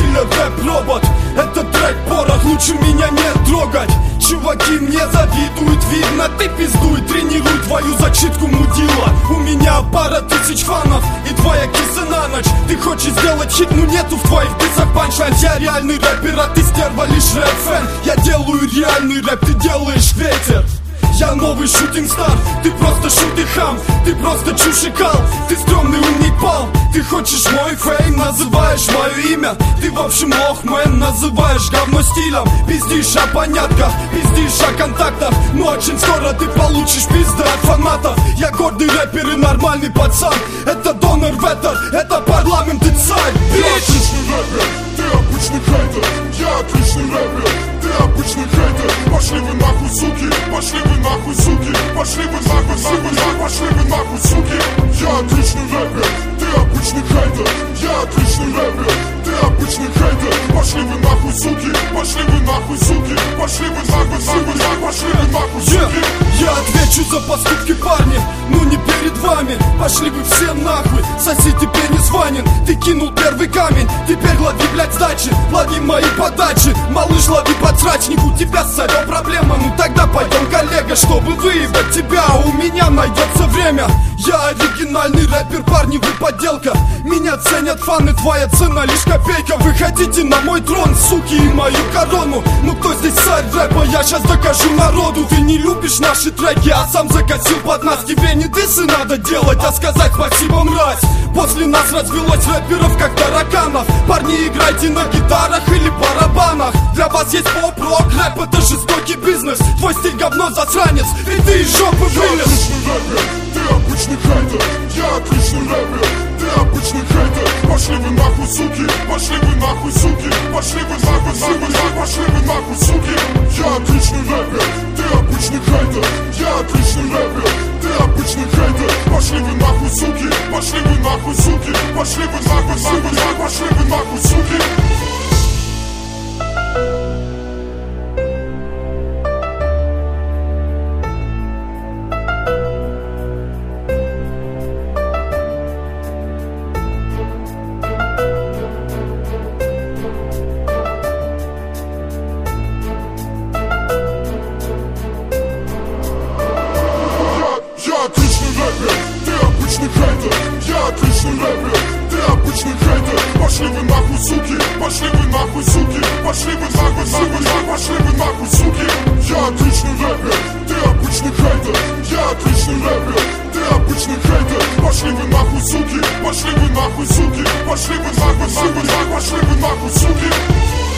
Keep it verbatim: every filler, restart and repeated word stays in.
киллер, рэп-робот. Этот трек порох, лучше меня не трогать. Чуваки мне завидуют, видно, ты пиздуй. Тренируй твою зачитку, мудила. У меня пара тысяч фанов и твоя киса на ночь. Ты хочешь сделать хит, но нету в твоих пиццах панчлайн. Я реальный рэпер, а ты стерва лишь рэп-фэн. Я делаю реальный рэп, ты делаешь ветер. Я новый шутинг-стар, ты просто шут и хам. Ты просто чушь и кал, ты стрёмный умник пал. Ты хочешь мой фейм, называешь мое имя. Ты в общем лох, мэн, называешь говно стилем. Пиздишь о понятках, пиздишь о контактах. Но очень скоро ты получишь пизды от фанатов. Я гордый рэпер и нормальный пацан. Это донор ветер, это парламент и царь. Я отличный рэпер, ты обычный хейтер. Я отличный рэпер, ты обычный хейтер. Пошли вы нахуй, суки, пошли вы нахуй, суки. Пошли вы нахуй, суки, пошли вы нахуй, суки. Я отличный рэпер, ты обычный хейтер. Я отличный рэпер, ты обычный хейтер. Пошли вы нахуй, суки, пошли вы нахуй, суки. Пошли вы нахуй, суки, пошли вы нахуй, суки. Я отвечу за поступки, парни, но не перед вами. Пошли вы все нахуй, сосите пенис Ванин. Ты кинул первый камень, теперь лови, блядь, сдачи. Лови мои подачи, малыш, лови подсрачник. У тебя с царем проблема, ну тогда пойдем, коллега. Чтобы выебать тебя, у меня найдется время. Я оригинальный рэпер, парни, вы подделка. Меня ценят фаны, твоя цена лишь копейка. Вы хотите на мой трон, суки, и мою корону. Ну кто здесь царь рэпа, я сейчас докажу народу. Ты не любишь наши треки, а сам закосил под нас. Тебе не дысы надо делать, а сказать спасибо, мразь. После нас развелось рэперов, как тараканов. Парни, играйте на гитарах или барабанах. Для вас есть поп-рок, рэп это жестокий бизнес. Твой стиль говно, засранец, и ты из жопы вылез. Я отличный рэпер, ты обычный хейтер. Я отличный рэпер, ты обычный хейтер. Пошли вы нахуй, суки, пошли вы нахуй, суки. Пошли вы нахуй, суки, пошли вы нахуй, суки. Я отличный рэпер, ты обычный хейтер. Я отличный рэпер, ты обычный хейтер. Пошли вы нахуй, суки, пошли вы нахуй, суки. Пошли вы нахуй, суки, пошли вы нахуй, суки. Я отличный рэпер, ты обычный хейтер. Я отличный рэпер, ты обычный хейтер. Пошли вы нахуй, суки, пошли вы нахуй, суки. Пошли вы нахуй, суки, пошли вы нахуй, суки. Я отличный рэпер, ты обычный хейтер. Я отличный рэпер, ты обычный хейтер. Пошли вы нахуй, суки, пошли вы нахуй, суки. Пошли вы нахуй, суки, пошли вы нахуй, суки.